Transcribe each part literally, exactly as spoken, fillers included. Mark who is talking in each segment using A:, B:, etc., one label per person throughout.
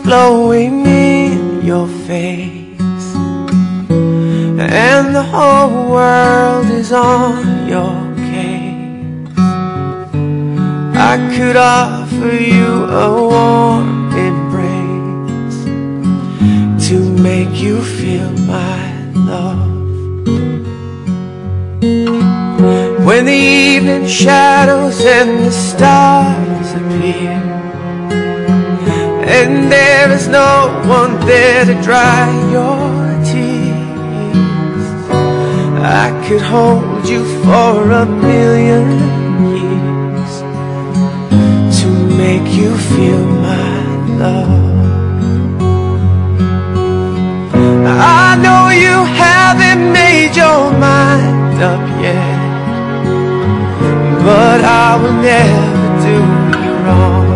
A: glowing in your face, and the whole world is on your case. I could offer you a warm embrace to make you feel my love. When the evening shadows and the stars appear, and there is no one there to dry your tears, I could hold you for a million years to make you feel my love. I know you haven't made your mind up yet, but I will never do you wrong.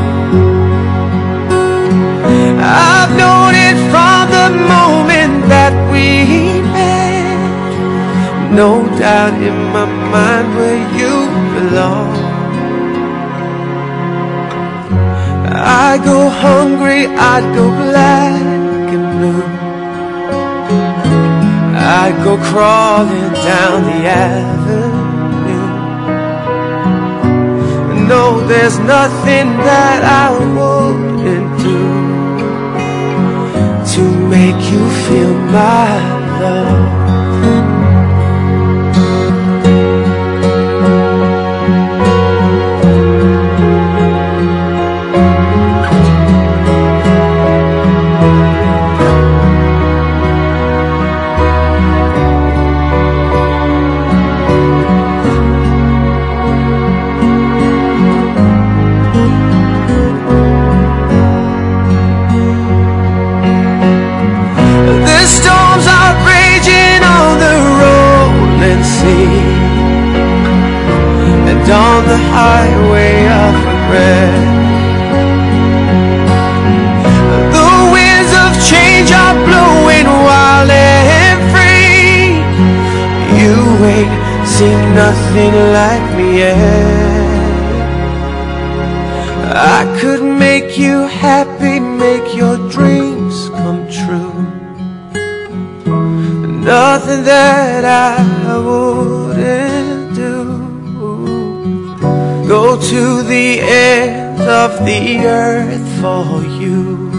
A: I've known it from the moment that we met, no doubt in my mind where you belong. I'd go hungry, I'd go black and blue, I'd go crawling down the avenue. No, there's nothing that I wouldn't do to make you feel my love. And on the highway of regret, the winds of change are blowing wild and free. You ain't seen nothing like me yet. I could make you happy, make your dreams come true. Nothing that I wouldn't do. Go to the end of the earth for you.